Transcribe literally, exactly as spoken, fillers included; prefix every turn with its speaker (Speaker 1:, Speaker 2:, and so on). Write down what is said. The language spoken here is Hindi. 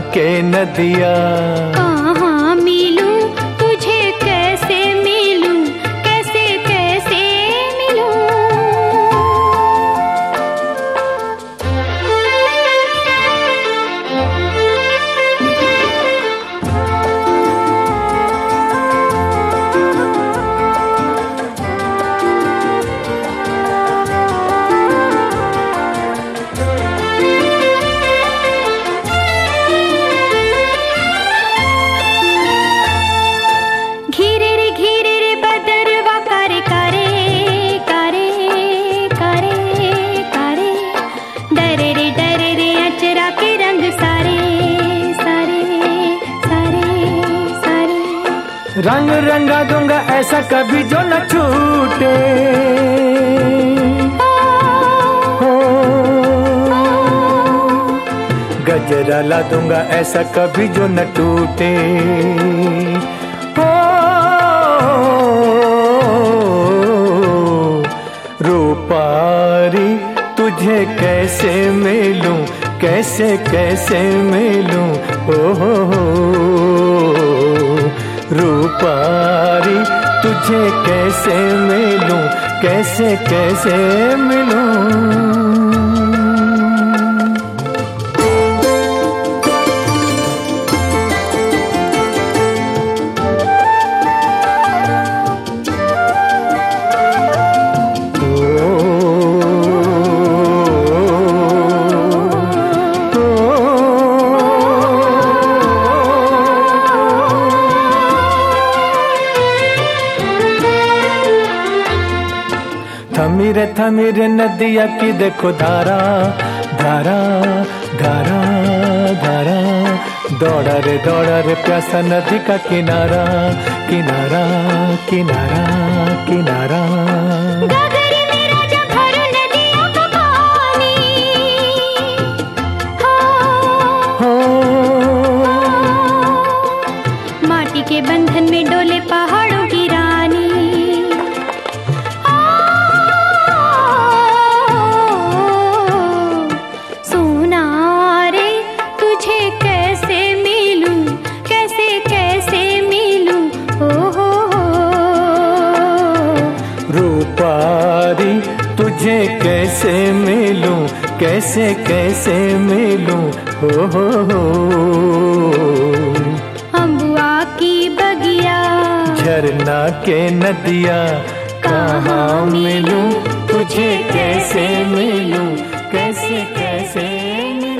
Speaker 1: के नदिया।
Speaker 2: कहाँ मिलूं तुझे, कैसे मिलूं, कैसे कैसे मिलूं। घिरे रे घिरे रे बदरवा करे करे करे करे करे। डरे रे डरे रे अचरा के रंग सारे सारे सारे सारे।
Speaker 1: रंग रंगा दूंगा ऐसा कभी जो न छूटे। हो गजरा ला दूंगा ऐसा कभी जो न टूटे। हो रूपारी तुझे कैसे मिलूं, कैसे कैसे मिलूं। ओ हो हो रूपारी तुझे कैसे मिलूं, कैसे कैसे मिलूं। थमीरे थमीरे नदिया की देखो धारा धारा धारा धारा। दौड़ा रे दौड़ा रे प्यासा नदी का किनारा किनारा किनारा किनारा।
Speaker 2: गगरी में राजा भरो नदिया का पानी। हो माटी के बंधन में डोले पहाड़ों की रानी। सोना रे तुझे कैसे मिलूं, कैसे कैसे मिलूं। ओ हो हो
Speaker 1: रूपारी तुझे कैसे मिलूं, कैसे कैसे मिलूं। हो हो हो
Speaker 2: अम्बुआ की बगिया,
Speaker 1: झरना के नदिया। कहाँ मिलूं तुझे, कैसे मिलूं, कैसे कैसे मिलूं।